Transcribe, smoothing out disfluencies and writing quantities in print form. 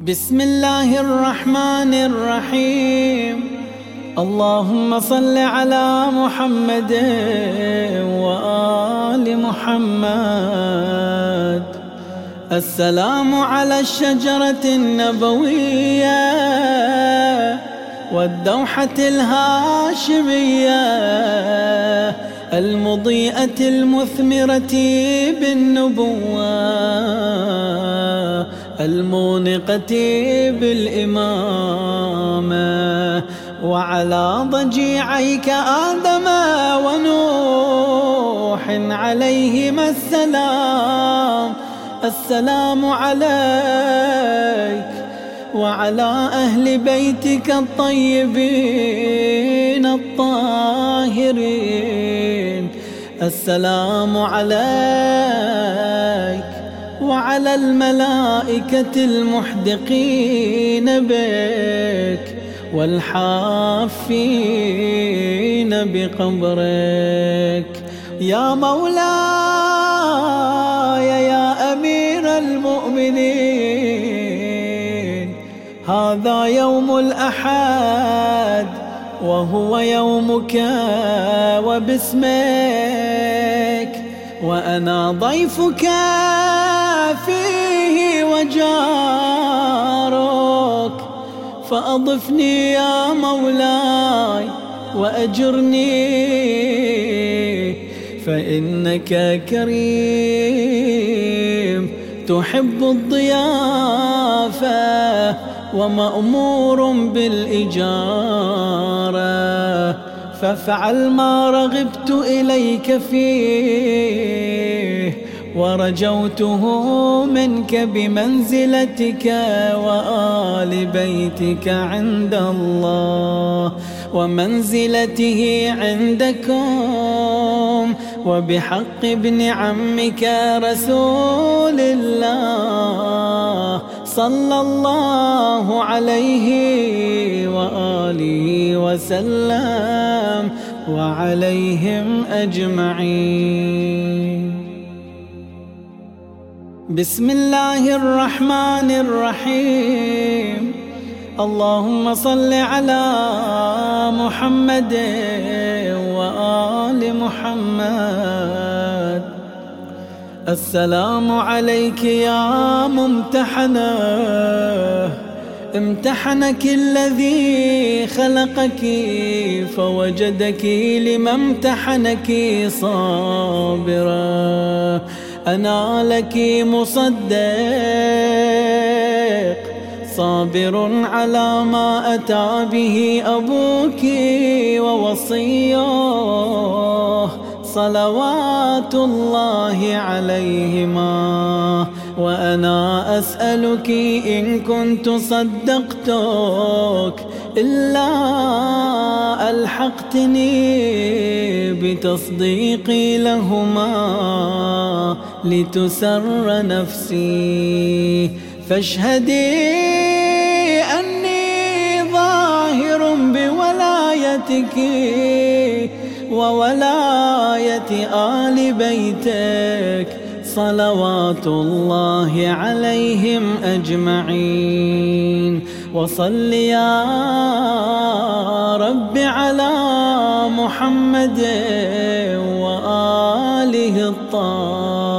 بسم الله الرحمن الرحيم. اللهم صل على محمد وآل محمد. السلام على الشجرة النبوية والدوحة الهاشمية المضيئة المثمرة بالنبوة المونقة بالإمامة، وعلى ضجيعيك آدم ونوح عليهما السلام. السلام عليك وعلى أهل بيتك الطيبين الطاهرين. السلام عليك وعلى الملائكة المحدقين بك والحافين بقبرك. يا مولاي يا أمير المؤمنين، هذا يوم الأحد وهو يومك وباسمك، وأنا ضيفك فيه وجارك، فأضفني يا مولاي وأجرني، فإنك كريم تحب الضيافة ومأمور بالإجارة، فافعل ما رغبت إليك فيه ورجوته منك بمنزلتك وآل بيتك عند الله ومنزلته عندكم، وبحق ابن عمك رسول الله صلى الله عليه وآله وسلم وعليهم أجمعين. بسم الله الرحمن الرحيم. اللهم صل على محمد وآل محمد. السلام عليك يا ممتحنة، امتحنك الذي خلقك فوجدك لما امتحنك صابرا. أنا لك مصدق صابر على ما أتى به أبوك ووصيه صلوات الله عليهما، وأنا أسألك إن كنت صدقتك إلا ألحقتني بتصديقي لهما لتسر نفسي، فاشهدي أني ظاهر بولايتك وولاية آل بيتك صلوات الله عليهم أجمعين. وصل يا رب على محمد وآله الطاهرين.